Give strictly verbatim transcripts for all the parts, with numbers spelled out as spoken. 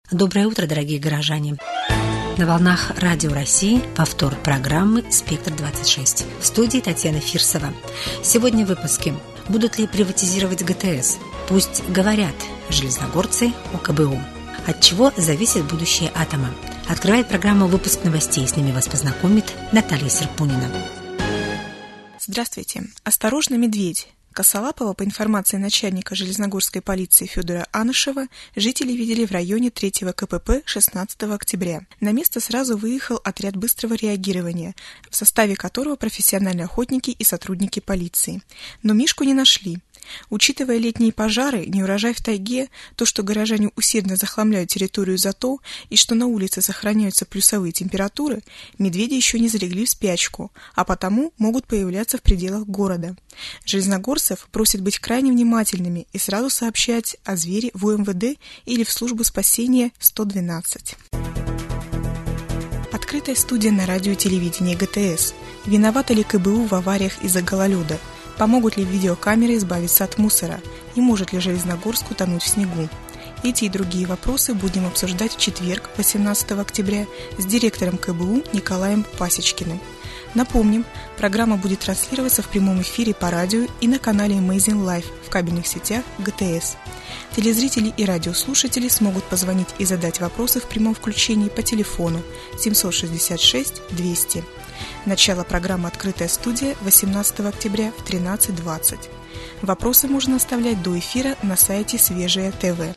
Доброе утро, дорогие горожане! На волнах Радио России повтор программы «Спектр-двадцать шесть». В студии Татьяна Фирсова. Сегодня в выпуске. Будут ли приватизировать ГТС? Пусть говорят железногорцы о ка бэ у. От чего зависит будущее атома? Открывает программу выпуск новостей. С ними вас познакомит Наталья Серпунина. Здравствуйте. Осторожно, медведь. Косолапова, по информации начальника железногорской полиции Федора Анышева, жители видели в районе третьего ка пэ пэ шестнадцатого октября. На место сразу выехал отряд быстрого реагирования, в составе которого профессиональные охотники и сотрудники полиции. Но Мишку не нашли. Учитывая летние пожары, неурожай в тайге, то, что горожане усердно захламляют территорию ЗАТО и что на улице сохраняются плюсовые температуры, медведи еще не залегли в спячку, а потому могут появляться в пределах города. Железногорцев просят быть крайне внимательными и сразу сообщать о звере в у эм вэ дэ или в службу спасения сто двенадцать. Открытая студия на радио и телевидении гэ тэ эс. Виновата ли ка бэ у в авариях из-за гололеда? Помогут ли видеокамеры избавиться от мусора? И может ли Железногорск утонуть в снегу? Эти и другие вопросы будем обсуждать в четверг, восемнадцатого октября, с директором ка бэ у Николаем Пасечкиным. Напомним, программа будет транслироваться в прямом эфире по радио и на канале Amazing Life в кабельных сетях гэ тэ эс. Телезрители и радиослушатели смогут позвонить и задать вопросы в прямом включении по телефону семь шесть шесть двести. Начало программы «Открытая студия» восемнадцатого октября в тринадцать двадцать. Вопросы можно оставлять до эфира на сайте Свежее ТВ.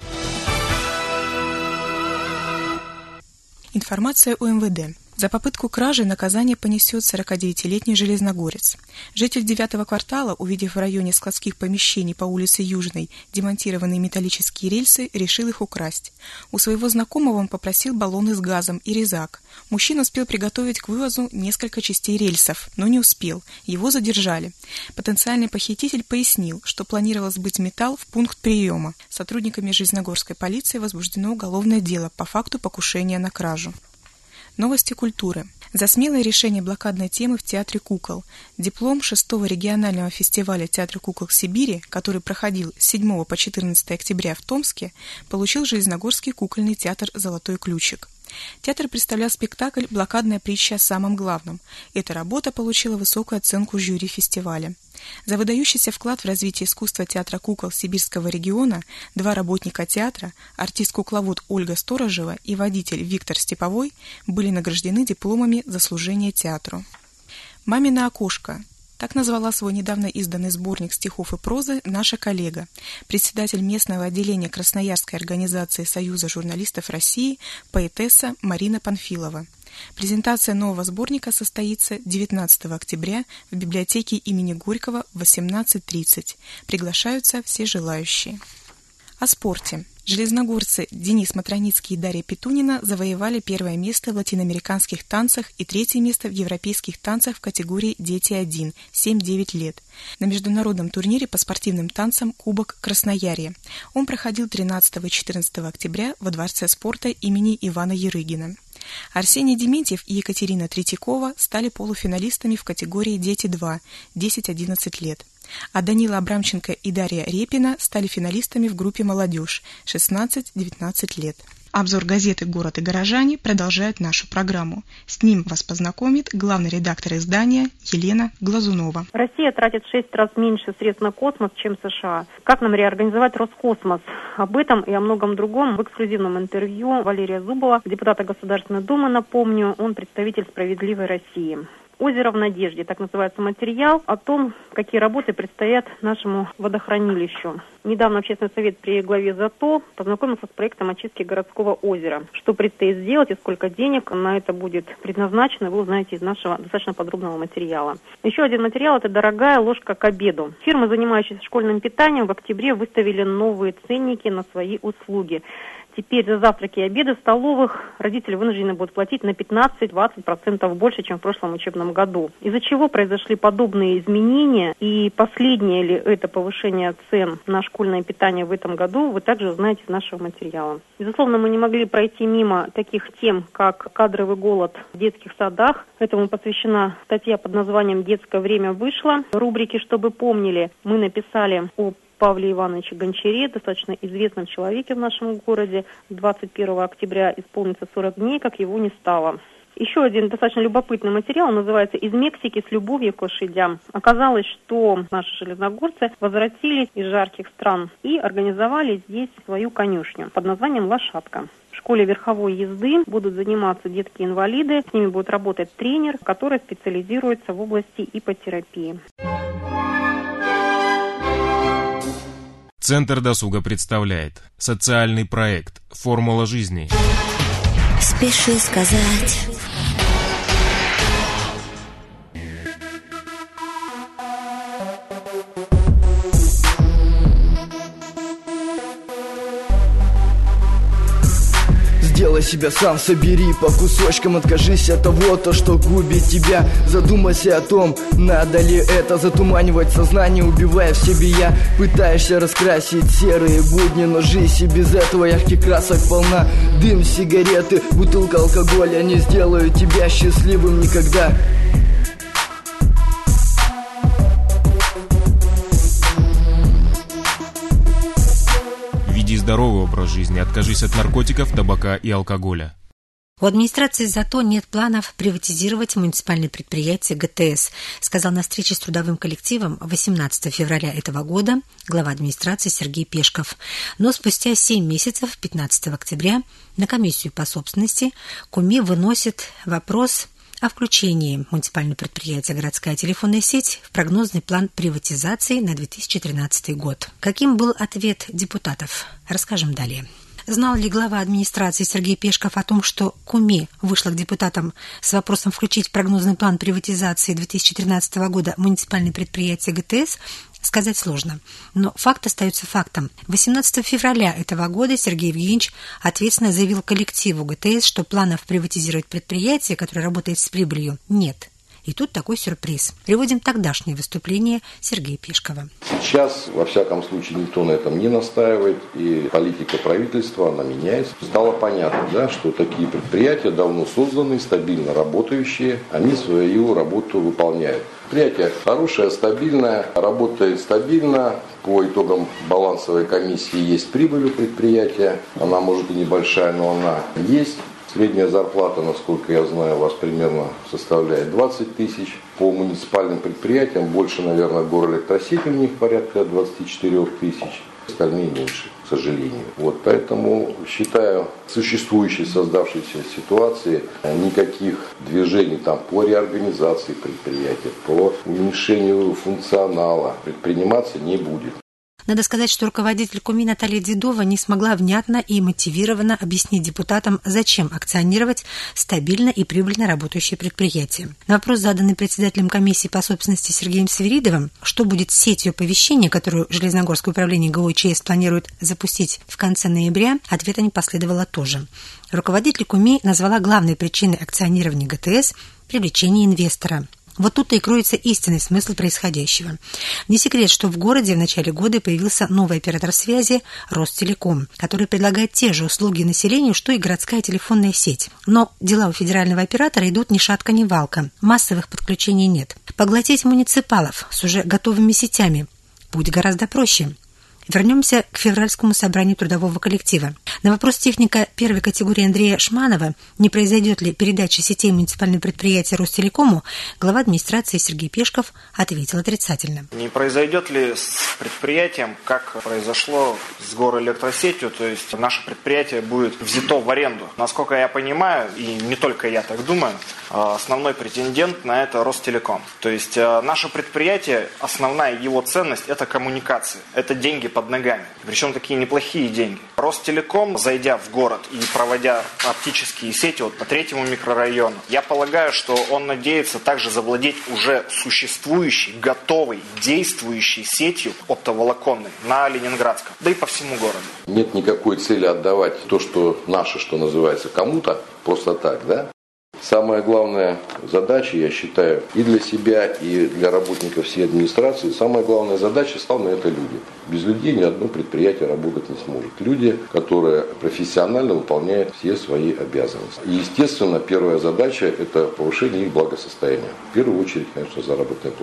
Информация о эм вэ дэ. За попытку кражи наказание понесет сорокадевятилетний железногорец. Житель девятого квартала, увидев в районе складских помещений по улице Южной демонтированные металлические рельсы, решил их украсть. У своего знакомого он попросил баллоны с газом и резак. Мужчина успел приготовить к вывозу несколько частей рельсов, но не успел. Его задержали. Потенциальный похититель пояснил, что планировал сбыть металл в пункт приема. Сотрудниками железногорской полиции возбуждено уголовное дело по факту покушения на кражу. Новости культуры. За смелое решение блокадной темы в Театре кукол. Диплом шестого регионального фестиваля Театра кукол Сибири, который проходил с седьмого по четырнадцатое октября в Томске, получил Железногорский кукольный театр «Золотой ключик». Театр представлял спектакль «Блокадная притча о самом главном». Эта работа получила высокую оценку жюри фестиваля. За выдающийся вклад в развитие искусства театра кукол Сибирского региона два работника театра, артист-кукловод Ольга Сторожева и водитель Виктор Степовой, были награждены дипломами за служение театру. «Мамино окошко». Так назвала свой недавно изданный сборник стихов и прозы наша коллега, председатель местного отделения Красноярской организации Союза журналистов России, поэтесса Марина Панфилова. Презентация нового сборника состоится девятнадцатого октября в библиотеке имени Горького в восемнадцать тридцать. Приглашаются все желающие. О спорте. Железногорцы Денис Матроницкий и Дарья Петунина завоевали первое место в латиноамериканских танцах и третье место в европейских танцах в категории «Дети один» семь-девять лет на международном турнире по спортивным танцам «Кубок Красноярья». Он проходил тринадцатого и четырнадцатого октября во Дворце спорта имени Ивана Ярыгина. Арсений Дементьев и Екатерина Третьякова стали полуфиналистами в категории «Дети два» десять-одиннадцать лет. А Данила Абрамченко и Дарья Репина стали финалистами в группе «Молодежь» шестнадцать-девятнадцать лет. Обзор газеты «Город и горожане» продолжает нашу программу. С ним вас познакомит главный редактор издания Елена Глазунова. Россия тратит в шесть раз меньше средств на космос, чем США. Как нам реорганизовать Роскосмос? Об этом и о многом другом в эксклюзивном интервью Валерия Зубова, депутата Государственной Думы, напомню, он представитель «Справедливой России». «Озеро в надежде», так называется материал о том, какие работы предстоят нашему водохранилищу. Недавно Общественный совет при главе ЗАТО познакомился с проектом очистки городского озера. Что предстоит сделать и сколько денег на это будет предназначено, вы узнаете из нашего достаточно подробного материала. Еще один материал – это «Дорогая ложка к обеду». Фирмы, занимающиеся школьным питанием, в октябре выставили новые ценники на свои услуги. Теперь за завтраки и обеды в столовых родители вынуждены будут платить на пятнадцать-двадцать процентов больше, чем в прошлом учебном году. Из-за чего произошли подобные изменения и последнее ли это повышение цен на школьное питание в этом году, вы также узнаете из нашего материала. Безусловно, мы не могли пройти мимо таких тем, как кадровый голод в детских садах. Этому посвящена статья под названием «Детское время вышло». В рубрике «Чтобы помнили» мы написали о Павле Ивановиче Гончаре, достаточно известном человеке в нашем городе. двадцать первого октября исполнится сорок дней, как его не стало. Еще один достаточно любопытный материал называется «Из Мексики с любовью к лошадям». Оказалось, что наши железногорцы возвратились из жарких стран и организовали здесь свою конюшню под названием «Лошадка». В школе верховой езды будут заниматься детки-инвалиды. С ними будет работать тренер, который специализируется в области иппотерапии. Центр досуга представляет социальный проект «Формула жизни». Спеши сказать. Делай себя сам, собери по кусочкам, откажись от того, то, что губит тебя. Задумайся о том, надо ли это затуманивать сознание, убивая в себе я. Пытаешься раскрасить серые будни, но жизнь и без этого ярких красок полна. Дым, сигареты, бутылка алкоголя не сделают тебя счастливым никогда. Веди здоровый образ жизни, откажись от наркотиков, табака и алкоголя. У администрации зато нет планов приватизировать муниципальные предприятия ГТС, сказал на встрече с трудовым коллективом восемнадцатого февраля этого года глава администрации Сергей Пешков. Но спустя семь месяцев, пятнадцатого октября, на комиссию по собственности КУМИ выносит вопрос о включении муниципального предприятия «Городская телефонная сеть» в прогнозный план приватизации на две тысячи тринадцатый год. Каким был ответ депутатов, расскажем далее. Знал ли глава администрации Сергей Пешков о том, что КУМИ вышла к депутатам с вопросом включить в прогнозный план приватизации две тысячи тринадцатого года муниципальное предприятие ГТС, сказать сложно. Но факт остается фактом. восемнадцатого февраля этого года Сергей Евгеньевич ответственно заявил коллективу ГТС, что планов приватизировать предприятие, которое работает с прибылью, нет. И тут такой сюрприз. Приводим тогдашнее выступление Сергея Пешкова. Сейчас, во всяком случае, никто на этом не настаивает, и политика правительства, она меняется. Стало понятно, да, что такие предприятия давно созданы, стабильно работающие, они свою работу выполняют. Предприятие хорошее, стабильное, работает стабильно. По итогам балансовой комиссии есть прибыль у предприятия. Она может и небольшая, но она есть. Средняя зарплата, насколько я знаю, у вас примерно составляет двадцать тысяч. По муниципальным предприятиям больше, наверное, Горэлектросеть у них порядка двадцать четыре тысячи. Остальные меньше, к сожалению. Вот, поэтому считаю, в существующей, создавшейся ситуации никаких движений там, по реорганизации предприятия, по уменьшению функционала предприниматься не будет. Надо сказать, что руководитель КУМИ Наталья Дедова не смогла внятно и мотивированно объяснить депутатам, зачем акционировать стабильно и прибыльно работающее предприятие. На вопрос, заданный председателем комиссии по собственности Сергеем Свиридовым, что будет с сетью оповещения, которую Железногорское управление ГОЧС планирует запустить в конце ноября, ответа не последовало тоже. Руководитель КУМИ назвала главной причиной акционирования ГТС привлечение инвестора. Вот тут-то и кроется истинный смысл происходящего. Не секрет, что в городе в начале года появился новый оператор связи Ростелеком, который предлагает те же услуги населению, что и городская телефонная сеть. Но дела у федерального оператора идут ни шатка, ни валка. Массовых подключений нет. Поглотить муниципалов с уже готовыми сетями будет гораздо проще. Вернемся к февральскому собранию трудового коллектива. На вопрос техника первой категории Андрея Шманова, не произойдет ли передача сетей муниципального предприятия Ростелекому, глава администрации Сергей Пешков ответил отрицательно. Не произойдет ли с предприятием, как произошло с Горэлектросетью, то есть наше предприятие будет взято в аренду? Насколько я понимаю, и не только я так думаю, основной претендент на это Ростелеком. То есть наше предприятие, основная его ценность – это коммуникации, это деньги под ногами. Причем такие неплохие деньги. Ростелеком, зайдя в город и проводя оптические сети вот по третьему микрорайону, я полагаю, что он надеется также завладеть уже существующей, готовой, действующей сетью оптоволоконной на Ленинградском, да и по всему городу. Нет никакой цели отдавать то, что наше, что называется, кому-то просто так, да? Самая главная задача, я считаю, и для себя, и для работников всей администрации, самая главная задача стала это люди. Без людей ни одно предприятие работать не сможет. Люди, которые профессионально выполняют все свои обязанности. И, естественно, первая задача – это повышение их благосостояния. В первую очередь, конечно, заработная плата.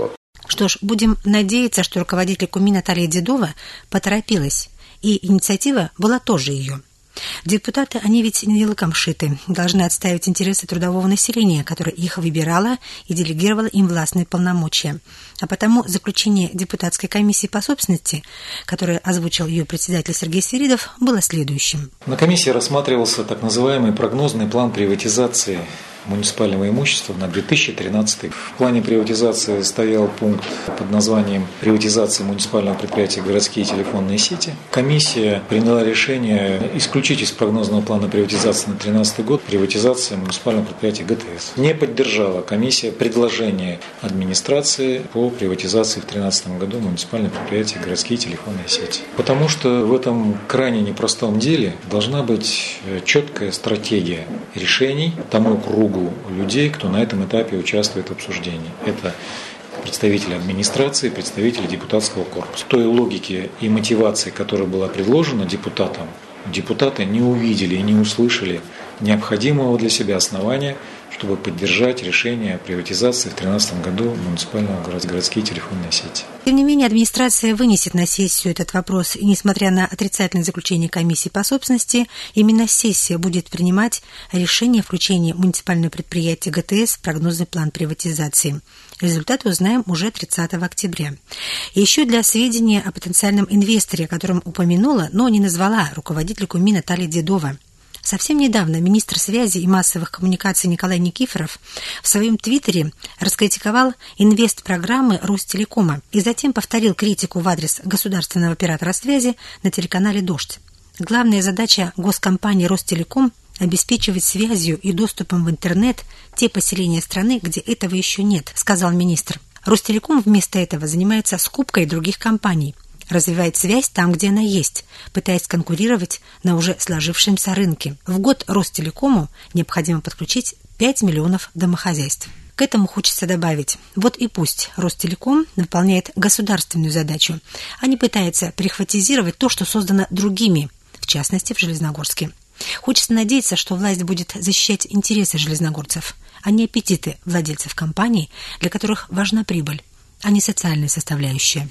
Что ж, будем надеяться, что руководитель КУМИ Наталья Дедова поторопилась, и инициатива была тоже ее. Депутаты, они ведь не лыком шиты, должны отстаивать интересы трудового населения, которое их выбирало и делегировало им властные полномочия. А потому заключение депутатской комиссии по собственности, которое озвучил ее председатель Сергей Свиридов, было следующим. На комиссии рассматривался так называемый прогнозный план приватизации муниципального имущества на две тысячи тринадцатый. В плане приватизации стоял пункт под названием «Приватизация муниципального предприятия «Городские телефонные сети». Комиссия приняла решение исключить из прогнозного плана приватизации на две тысячи тринадцатый год приватизацию муниципального предприятия ГТС. Не поддержала комиссия предложение администрации по приватизации в две тысячи тринадцатом году муниципального предприятия «Городские телефонные сети». Потому что в этом крайне непростом деле должна быть четкая стратегия решений тому кругу людей, кто на этом этапе участвует в обсуждении. Это представители администрации, представители депутатского корпуса. Той логики и мотивации, которая была предложена депутатам, депутаты не увидели и не услышали необходимого для себя основания, чтобы поддержать решение о приватизации в две тысячи тринадцатом году муниципального городские телефонные сети. Тем не менее, администрация вынесет на сессию этот вопрос, и несмотря на отрицательное заключение комиссии по собственности, именно сессия будет принимать решение о включении муниципального предприятия ГТС в прогнозный план приватизации. Результаты узнаем уже тридцатого октября. И еще для сведения о потенциальном инвесторе, о котором упомянула, но не назвала руководитель КУМИ Наталья Дедова. Совсем недавно министр связи и массовых коммуникаций Николай Никифоров в своем твиттере раскритиковал инвестпрограммы Ростелекома и затем повторил критику в адрес государственного оператора связи на телеканале «Дождь». Главная задача госкомпании Ростелеком – обеспечивать связью и доступом в интернет те поселения страны, где этого еще нет, сказал министр. Ростелеком вместо этого занимается скупкой других компаний, развивает связь там, где она есть, пытаясь конкурировать на уже сложившемся рынке. В год Ростелекому необходимо подключить пять миллионов домохозяйств. К этому хочется добавить, вот и пусть Ростелеком выполняет государственную задачу, а не пытается прихватизировать то, что создано другими, в частности в Железногорске. Хочется надеяться, что власть будет защищать интересы железногорцев, а не аппетиты владельцев компаний, для которых важна прибыль, а не социальная составляющая.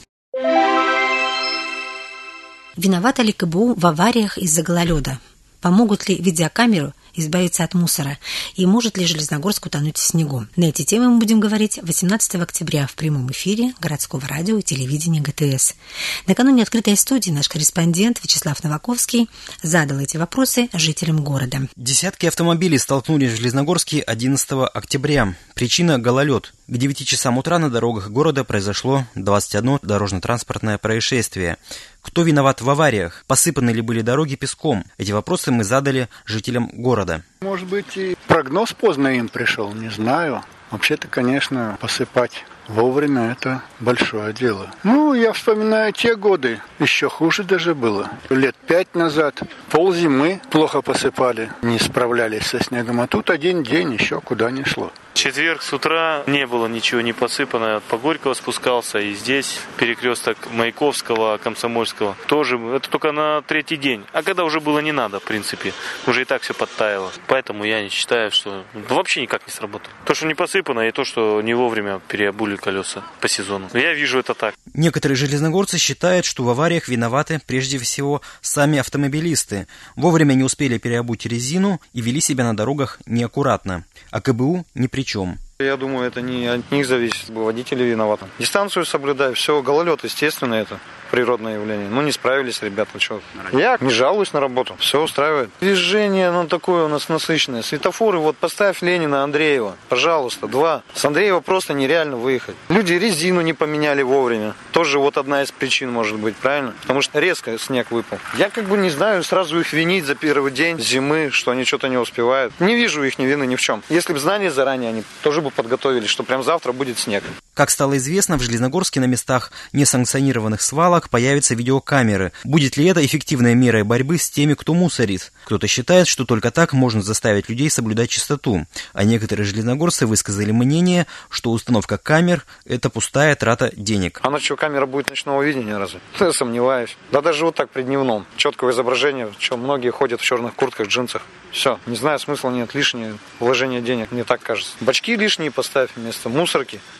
Виновата ли КБУ в авариях из-за гололеда? Помогут ли видеокамеры избавиться от мусора? И может ли Железногорск утонуть в снегу? На эти темы мы будем говорить восемнадцатого октября в прямом эфире городского радио и телевидения ГТС. Накануне открытой студии наш корреспондент Вячеслав Новаковский задал эти вопросы жителям города. Десятки автомобилей столкнулись в Железногорске одиннадцатого октября. Причина – гололед. К девяти часам утра на дорогах города произошло двадцать одно дорожно-транспортное происшествие. Кто виноват в авариях? Посыпаны ли были дороги песком? Эти вопросы мы задали жителям города. Может быть, и прогноз поздно им пришел, не знаю. Вообще-то, конечно, посыпать вовремя – это большое дело. Ну, я вспоминаю те годы, еще хуже даже было. Лет пять назад ползимы плохо посыпали, не справлялись со снегом, а тут один день еще куда не шло. Четверг с утра не было ничего не посыпано. По Горького спускался, и здесь перекресток Маяковского, Комсомольского. Тоже, это только на третий день. А когда уже было не надо, в принципе. Уже и так все подтаяло. Поэтому я не считаю, что вообще никак не сработало. То, что не посыпано, и то, что не вовремя переобули колеса по сезону. Я вижу это так. Некоторые железногорцы считают, что в авариях виноваты прежде всего сами автомобилисты. Вовремя не успели переобуть резину и вели себя на дорогах неаккуратно. А КБУ ни при чем. Я думаю, это не от них зависит, водители виноваты. Дистанцию соблюдаю, все, гололед, естественно, это природное явление. Ну, не справились ребята, что. Я не жалуюсь на работу, все устраивает. Движение, ну, такое у нас насыщенное. Светофоры, вот поставь Ленина, Андреева, пожалуйста, два. С Андреева просто нереально выехать. Люди резину не поменяли вовремя. Тоже вот одна из причин может быть, правильно? Потому что резко снег выпал. Я как бы не знаю, сразу их винить за первый день зимы, что они что-то не успевают. Не вижу их ни вины ни в чем. Если бы знали заранее, они тоже бы подготовились, что прям завтра будет снег. Как стало известно, в Железногорске на местах несанкционированных свалок появятся видеокамеры. Будет ли это эффективной мерой борьбы с теми, кто мусорит? Кто-то считает, что только так можно заставить людей соблюдать чистоту. А некоторые железногорцы высказали мнение, что установка камер – это пустая трата денег. А ночью камера будет ночного видения разве? Я сомневаюсь. Да даже вот так при дневном. Четкого изображения, что многие ходят в черных куртках, джинсах. Все, не знаю, смысла нет, лишнее вложение денег, мне так кажется. Бачки лишние поставь вместо мусорки, дополнительно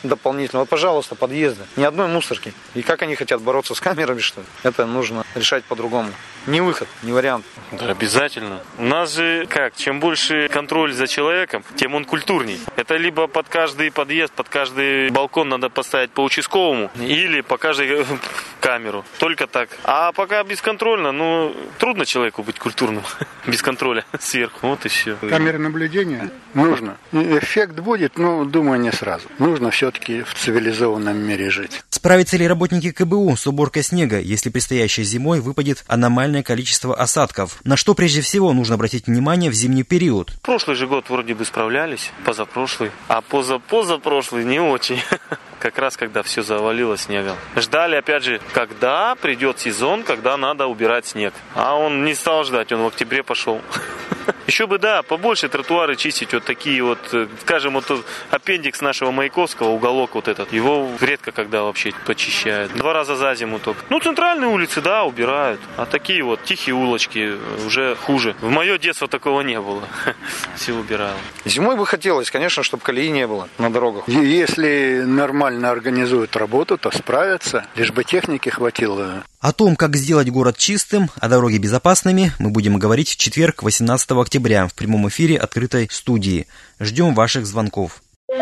дополнительно. Вот, пожалуйста, подъезды. Ни одной мусорки. И как они хотят бороться с камерами, что ли? Это нужно решать по-другому. Не выход, не вариант. Да, обязательно. У нас же как, чем больше контроль за человеком, тем он культурней. Это либо под каждый подъезд, под каждый балкон надо поставить по участковому, или по каждой камеру. Только так. А пока бесконтрольно, ну, трудно человеку быть культурным. Без контроля сверху. Вот и все. Камеры наблюдения нужно. Эффект будет, но, думаю, не сразу. Нужно все-таки в цивилизованном мире жить. Справятся ли работники ка бэ у с уборкой снега, если предстоящей зимой выпадет аномальное количество осадков? На что прежде всего нужно обратить внимание в зимний период? Прошлый же год вроде бы справлялись, позапрошлый, а позапозапрошлый не очень. Как раз когда все завалило снегом. Ждали, опять же, когда придет сезон, когда надо убирать снег. А он не стал ждать, он в октябре пошел. Еще бы, да, побольше тротуары чистить, вот такие вот, скажем, вот аппендикс нашего Маяковского, уголок вот этот, его редко когда вообще почищают. Два раза за зиму только. Ну, центральные улицы, да, убирают, а такие вот тихие улочки уже хуже. В мое детство такого не было. Все убирало. Зимой бы хотелось, конечно, чтобы колеи не было на дорогах. Если нормально организуют работу, то справятся, лишь бы техники хватило. О том, как сделать город чистым, а дороги безопасными, мы будем говорить в четверг, восемнадцатого октября, в прямом эфире открытой студии. Ждем ваших звонков.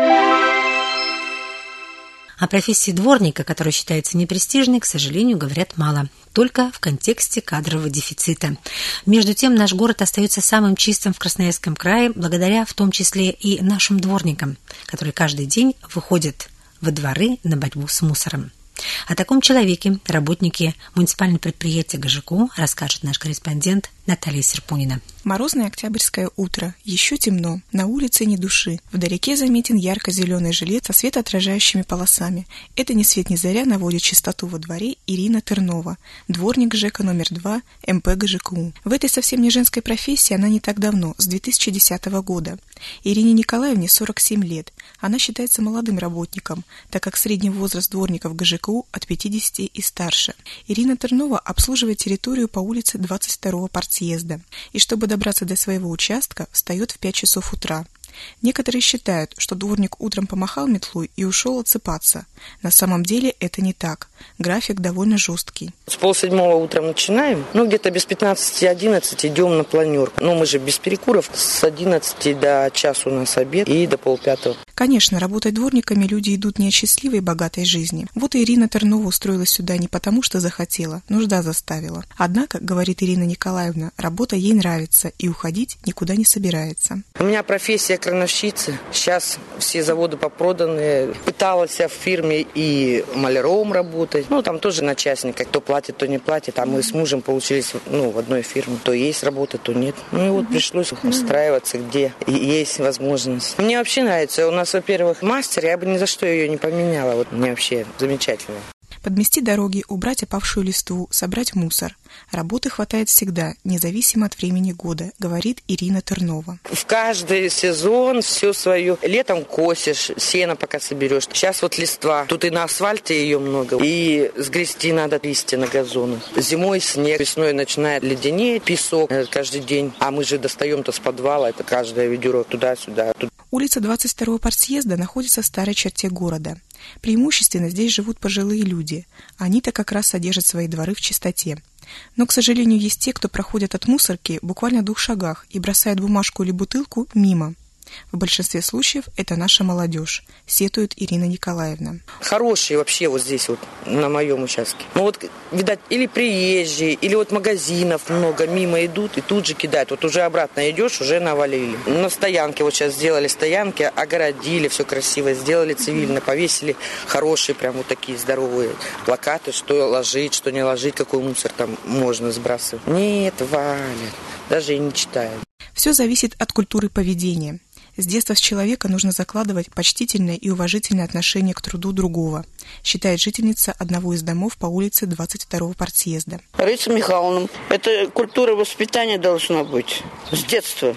О профессии дворника, которая считается непрестижной, к сожалению, говорят мало. Только в контексте кадрового дефицита. Между тем, наш город остается самым чистым в Красноярском крае, благодаря в том числе и нашим дворникам, которые каждый день выходят во дворы на борьбу с мусором. О таком человеке работники муниципального предприятия гэ жэ ка у расскажет наш корреспондент Наталья Серпунина. Морозное октябрьское утро. Еще темно. На улице ни души. Вдалеке заметен ярко-зеленый жилет со светоотражающими полосами. Это ни свет ни заря наводит чистоту во дворе Ирина Тернова, дворник ЖЭКа номер два эм пэ гэ жэ ка у. В этой совсем не женской профессии она не так давно, с две тысячи десятого года. Ирине Николаевне сорок семь лет. Она считается молодым работником, так как средний возраст дворников гэ жэ ка у от пятидесяти и старше. Ирина Тернова обслуживает территорию по улице двадцать второго партсъезда. И чтобы добраться до своего участка, встает в пять часов утра. Некоторые считают, что дворник утром помахал метлой и ушел отсыпаться. На самом деле это не так. График довольно жесткий. С полседьмого утром начинаем, ну где-то без пятнадцати одиннадцати идем на планерку. Но мы же без перекуров, с одиннадцати до часу у нас обед и до полпятого. Конечно, работать дворниками люди идут не от счастливой и богатой жизни. Вот и Ирина Тернова устроилась сюда не потому, что захотела, нужда заставила. Однако, говорит Ирина Николаевна, работа ей нравится и уходить никуда не собирается. У меня профессия крановщицы. Сейчас все заводы попроданы. Пыталась в фирме и маляром работать. Ну, там тоже начальник, кто платит, то не платит. А мы с мужем получились ну, в одной фирме. То есть работа, то нет. Ну и вот пришлось устраиваться, где есть возможность. Мне вообще нравится. У нас, во-первых, мастер. Я бы ни за что ее не поменяла. Вот мне вообще замечательно. Подмести дороги, убрать опавшую листву, собрать мусор. Работы хватает всегда, независимо от времени года, говорит Ирина Тернова. В каждый сезон все свое. Летом косишь, сено пока соберешь. Сейчас вот листва. Тут и на асфальте ее много. И сгрести надо листья на газонах. Зимой снег, весной начинает леденеть, песок каждый день. А мы же достаем-то с подвала, это каждое ведро туда-сюда. Улица двадцать второго партсъезда находится в старой черте города. Преимущественно здесь живут пожилые люди. Они-то как раз содержат свои дворы в чистоте. Но, к сожалению, есть те, кто проходят от мусорки буквально в двух шагах и бросает бумажку или бутылку мимо. В большинстве случаев это наша молодежь, сетует Ирина Николаевна. Хорошие вообще вот здесь вот на моем участке. Ну вот, видать, или приезжие, или вот магазинов много мимо идут и тут же кидают. Вот уже обратно идешь, уже навалили. На стоянке вот сейчас сделали стоянки, огородили, все красиво сделали, цивильно повесили. Хорошие прям вот такие здоровые плакаты, что ложить, что не ложить, какой мусор там можно сбрасывать. Нет, валят, даже и не читают. Все зависит от культуры поведения. С детства с человека нужно закладывать почтительное и уважительное отношение к труду другого, считает жительница одного из домов по улице двадцать второго партсъезда. Раиса Михайловна, это культура воспитания должна быть с детства.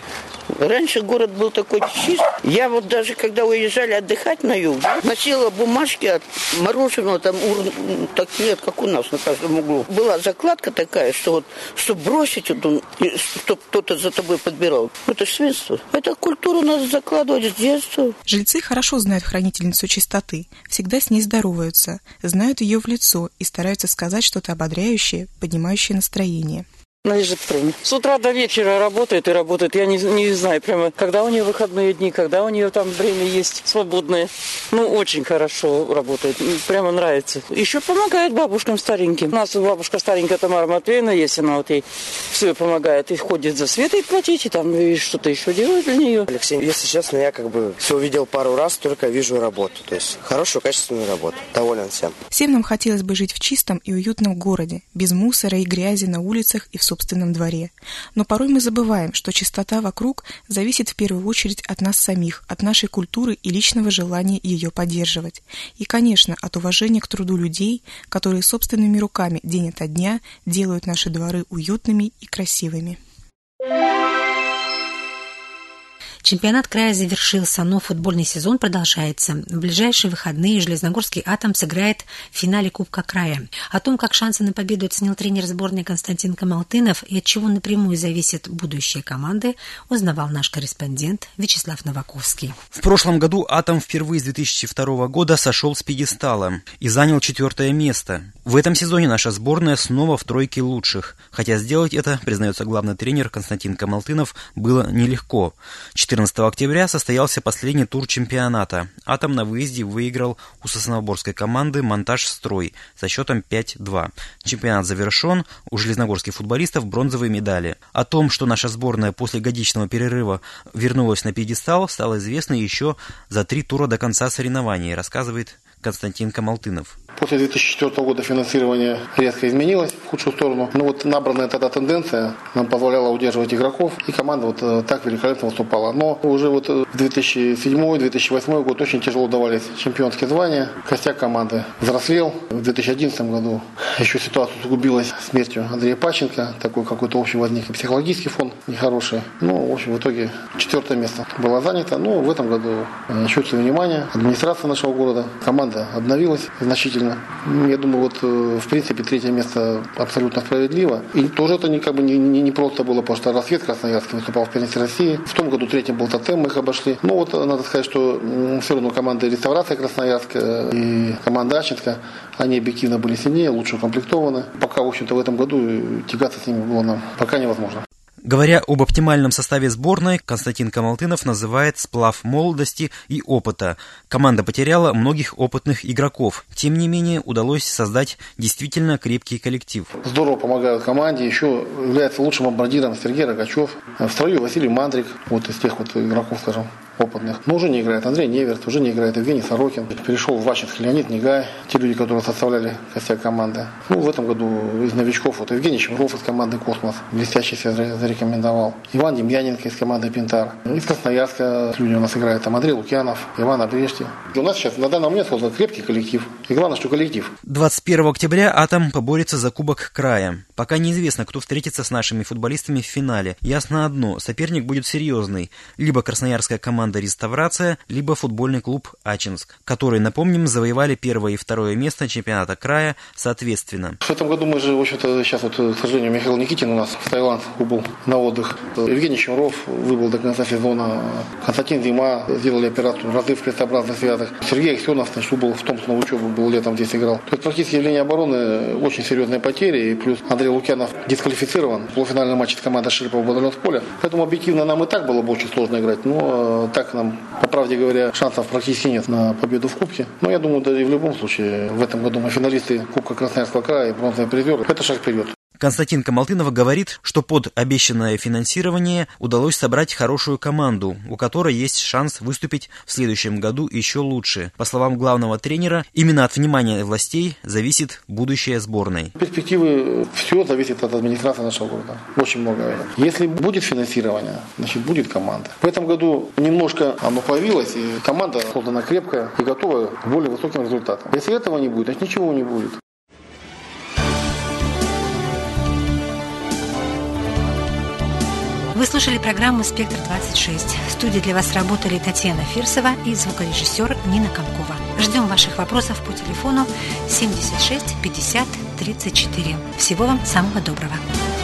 Раньше город был такой чист. Я вот даже, когда уезжали отдыхать на юг, носила бумажки от мороженого, там ур... так нет, как у нас на каждом углу. Была закладка такая, что вот, чтобы бросить, вот, чтобы кто-то за тобой подбирал. Это ж свинство. Это культура у нас закладывать с детства. Жильцы хорошо знают хранительницу чистоты, всегда с ней здороваются, знают ее в лицо и стараются сказать что-то ободряющее, поднимающее настроение. Надежда Петровна. С утра до вечера работает и работает. Я не, не знаю прямо, когда у нее выходные дни, когда у нее там время есть свободное. Ну, очень хорошо работает. Прямо нравится. Еще помогает бабушкам стареньким. У нас бабушка старенькая Тамара Матвеевна есть, она вот ей все помогает. И ходит за Светой платить, и там и что-то еще делает для нее. Алексей, если честно, я как бы все увидел пару раз, только вижу работу. То есть хорошую, качественную работу. Доволен всем. Всем нам хотелось бы жить в чистом и уютном городе, без мусора и грязи на улицах и в собственном дворе. Но порой мы забываем, что чистота вокруг зависит в первую очередь от нас самих, от нашей культуры и личного желания ее поддерживать. И, конечно, от уважения к труду людей, которые собственными руками день ото дня делают наши дворы уютными и красивыми. Чемпионат края завершился, но футбольный сезон продолжается. В ближайшие выходные Железногорский «Атом» сыграет в финале Кубка края. О том, как шансы на победу оценил тренер сборной Константин Камалтынов и от чего напрямую зависит будущее команды, узнавал наш корреспондент Вячеслав Новаковский. В прошлом году «Атом» впервые с две тысячи второго года сошел с пьедестала и занял четвертое место. В этом сезоне наша сборная снова в тройке лучших, хотя сделать это, признается главный тренер Константин Камалтынов, было нелегко. четырнадцатого октября состоялся последний тур чемпионата. «Атом» на выезде выиграл у сосновоборской команды «Монтаж-Строй» со счетом пять-два. Чемпионат завершен, у железногорских футболистов бронзовые медали. О том, что наша сборная после годичного перерыва вернулась на пьедестал, стало известно еще за три тура до конца соревнований, рассказывает Константин Камалтынов. После две тысячи четвёртого года финансирование резко изменилось в худшую сторону. Но вот набранная тогда тенденция нам позволяла удерживать игроков, и команда вот так великолепно выступала. Но уже вот в две тысячи седьмой - две тысячи восьмой год очень тяжело давались чемпионские звания. Костяк команды взрослел. В две тысячи одиннадцатом году еще ситуация усугубилась смертью Андрея Пащенко. Такой какой-то общий возник и психологический фон нехороший. Ну, в общем, в итоге четвертое место было занято. Но в этом году чувствую внимание администрация нашего города. Команда обновилась значительно. Я думаю, вот в принципе третье место абсолютно справедливо. И тоже это не, как бы, не, не, не просто было, потому что «Рассвет» Красноярский выступал в первенстве России. В том году третьим был «Тотем», мы их обошли. Но вот надо сказать, что все равно команды «Реставрация» Красноярска и команда «Ачинска», они объективно были сильнее, лучше укомплектованы. Пока, в общем-то, в этом году тягаться с ними было нам пока невозможно. Говоря об оптимальном составе сборной, Константин Камалтынов называет сплав молодости и опыта. Команда потеряла многих опытных игроков. Тем не менее, удалось создать действительно крепкий коллектив. Здорово помогают команде. Еще является лучшим бомбардиром Сергей Рогачев. В строю Василий Мандрик, вот из тех вот игроков, скажем, опытных. Но уже не играет Андрей Неверт, уже не играет Евгений Сорокин. Перешел в Ачинск Леонид Негай. Те люди, которые составляли костяк команды. Ну, в этом году из новичков вот Евгений Чемров из команды «Космос» блестяще себя зарекомендовал. Иван Демьяненко из команды «Пинтар». Из Красноярска люди у нас играют. Там Андрей Лукьянов, Иван Обрешти. У нас сейчас на данный момент создан крепкий коллектив. И главное, что коллектив. двадцать первого октября «Атом» поборется за Кубок края. Пока неизвестно, кто встретится с нашими футболистами в финале. Ясно одно, соперник будет серьезный. Либо красноярская команда «Реставрация», либо футбольный клуб «Ачинск», которые, напомним, завоевали первое и второе место чемпионата края соответственно. В этом году мы же, в общем-то, сейчас вот, к сожалению, Михаил Никитин у нас в Таиланд убыл на отдых. Евгений Чемров выбыл до конца сезона. Константин Зима сделали операцию разрыв крестообразных связок. Сергей Аксенов, значит, убыл в Томск на учебу, был летом здесь играл. То есть практически в линии обороны очень серьезные потери. И плюс Андрей Лукьянов дисквалифицирован. В полуфинальном матче команда Шерипова был удален с поля. Поэтому объективно нам и так было бы очень сложно играть. Но так нам, по правде говоря, шансов практически нет на победу в Кубке. Но я думаю, да и в любом случае, в этом году мы финалисты Кубка Красноярского края и бронзовый призер. Это шаг вперед. Константин Камалтынов говорит, что под обещанное финансирование удалось собрать хорошую команду, у которой есть шанс выступить в следующем году еще лучше. По словам главного тренера, именно от внимания властей зависит будущее сборной. Перспективы, все зависит от администрации нашего города. Очень много. Если будет финансирование, значит будет команда. В этом году немножко оно появилось, и команда создана крепкая и готова к более высоким результатам. Если этого не будет, значит ничего не будет. Вы слушали программу «Спектр двадцать шесть». В студии для вас работали Татьяна Фирсова и звукорежиссер Нина Комкова. Ждем ваших вопросов по телефону семьдесят шесть пятьдесят тридцать четыре. Всего вам самого доброго.